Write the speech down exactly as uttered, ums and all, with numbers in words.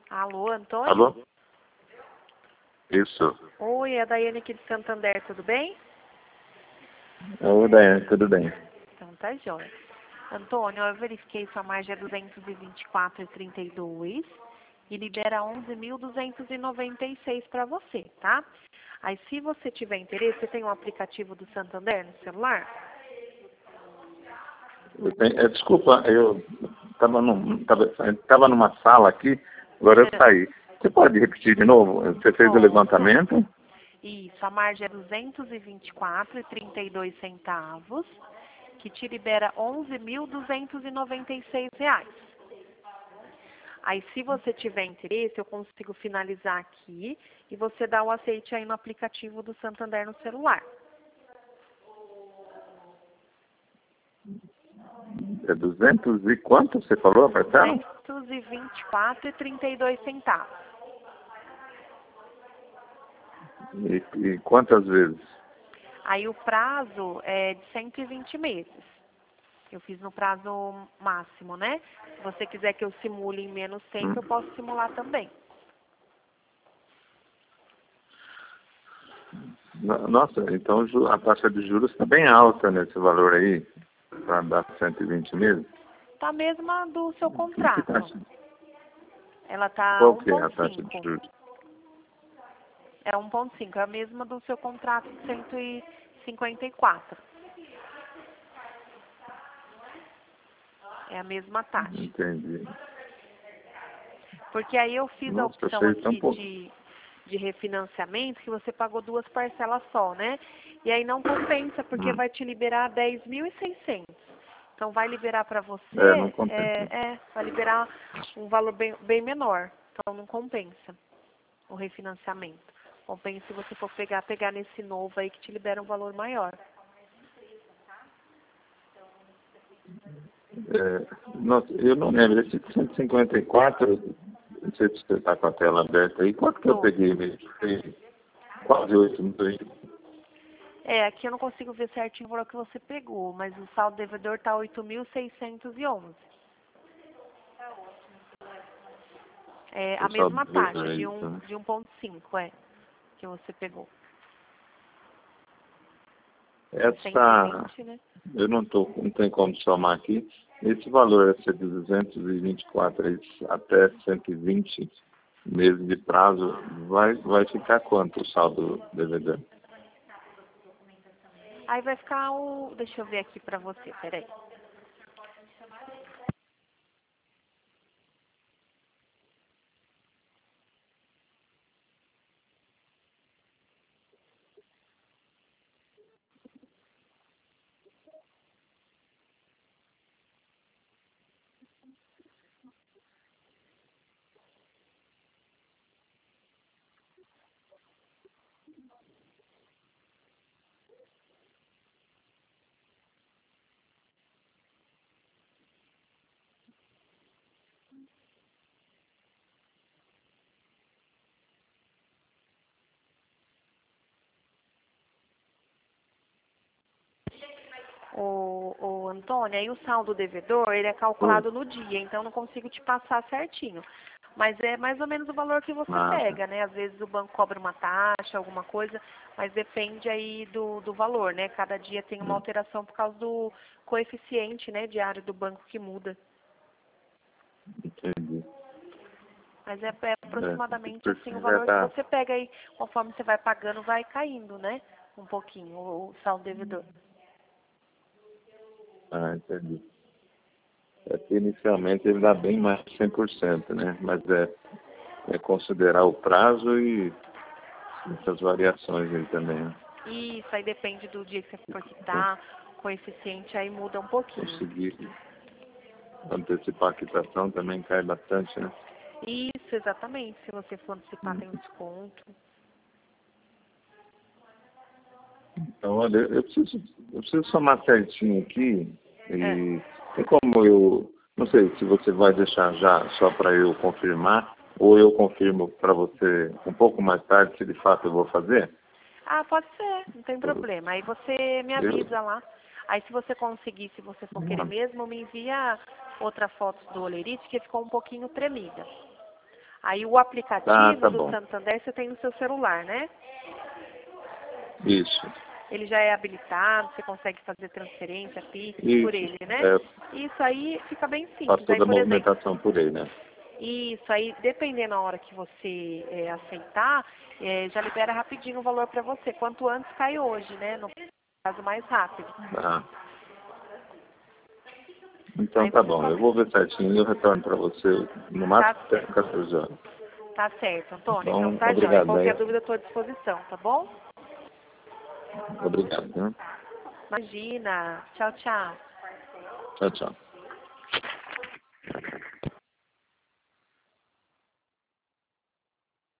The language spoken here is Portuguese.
Alô, Antônio? Alô? Isso. Oi, é a Daiane aqui de Santander, tudo bem? Oi, Daiane, tudo bem? Então tá jóia. Antônio, eu verifiquei sua margem é duzentos e vinte e quatro vírgula trinta e dois e libera onze mil duzentos e noventa e seis para você, tá? Aí se você tiver interesse, você tem um aplicativo do Santander no celular? Eu tenho, é, desculpa, eu estava num, tava, tava numa sala aqui, agora eu saí. Você pode repetir de novo? Você fez o levantamento? Isso, a margem é duzentos e vinte e quatro vírgula trinta e dois centavos, que te libera onze mil duzentos e noventa e seis reais. Aí, se você tiver interesse, eu consigo finalizar aqui e você dá o aceite aí no aplicativo do Santander no celular. É duzentos e quanto você falou, Marcelo? duzentos e vinte e quatro vírgula trinta e dois centavos. E, e quantas vezes? Aí o prazo é de cento e vinte meses. Eu fiz no prazo máximo, né? Se você quiser que eu simule em menos tempo, Hum. eu posso simular também. Nossa, então a taxa de juros está bem alta nesse valor aí, para dar cento e vinte meses. Tá a mesma do seu Que contrato. taxa? Ela tá Qual que é a taxa de um ponto cinco. juros? É um ponto cinco, é a mesma do seu contrato de cento e cinquenta e quatro. É a mesma taxa. Entendi. Porque aí eu fiz a Nossa, opção vocês estão aqui um pouco. de, de refinanciamento, que você pagou duas parcelas só, né? E aí não compensa, porque Hum. vai te liberar dez mil e seiscentos. Então vai liberar para você, É, não compensa. é, é, vai liberar um valor bem, bem menor. Então não compensa o refinanciamento. Compensa se você for pegar, pegar nesse novo aí que te libera um valor maior. É, nossa, eu não lembro, esse cento e cinquenta e quatro, não sei se você está com a tela aberta aí, quanto que eu Tô. peguei mesmo? Foi quase oito mil. É, aqui eu não consigo ver certinho o valor que você pegou, mas o saldo devedor tá oito mil seiscentos e onze. É a O saldo mesma devedor taxa, é de isso, um né? de um ponto cinco, é, que você pegou. Essa, cento e vinte, né? eu não, tô, não tenho como somar aqui. Esse valor, esse de duzentos e vinte e quatro esse até cento e vinte meses de prazo, vai, vai ficar quanto o saldo devedor? Aí vai ficar o... Deixa eu ver aqui pra você, peraí. O, o Antônio, aí o saldo devedor, ele é calculado no dia, então eu não consigo te passar certinho. Mas é mais ou menos o valor que você Ah, pega, né? Às vezes o banco cobra uma taxa, alguma coisa, mas depende aí do, do valor, né? Cada dia tem uma alteração por causa do coeficiente, né, diário do banco que muda. entendi. Mas é, é É, aproximadamente porque assim o já valor que tá. você pega aí, conforme você vai pagando, vai caindo, né? Um pouquinho, o, o saldo devedor. Ah, entendi. É que inicialmente ele dá bem mais de cem por cento, né? Mas é, é considerar o prazo e essas variações aí também, né? Isso, aí depende do dia que você for quitar, o coeficiente aí muda um pouquinho. Conseguir antecipar a quitação também cai bastante, né? Isso, exatamente. Se você for antecipar, tem um desconto. Então, olha, eu preciso, eu preciso somar certinho aqui É. e tem como eu, não sei se você vai deixar já só para eu confirmar ou eu confirmo para você um pouco mais tarde se de fato eu vou fazer. Ah, pode ser, não tem Eu, problema. Aí você me eu, avisa lá. Aí se você conseguir, se você for querer mesmo, me envia outra foto do olerite que ficou um pouquinho tremida. Aí o aplicativo Ah, tá do bom. Santander você tem no seu celular, né? Isso. Ele já é habilitado, você consegue fazer transferência, Pix por Isso. ele, né? É, Isso aí fica bem faz simples. Aí, toda a por exemplo, movimentação por aí, né? isso aí, dependendo da hora que você é, aceitar, é, já libera rapidinho o valor para você. Quanto antes cai hoje, né? No caso mais rápido. Ah. Então Aí tá você bom, só... eu vou ver certinho e eu retorno para você no Tá máximo até certo. quatorze horas. Tá certo, Antônio. Então Então, tá jóia. obrigado aí. Qualquer dúvida eu estou à disposição, tá bom? Obrigado, né? Imagina. Tchau, tchau. Tchau, tchau.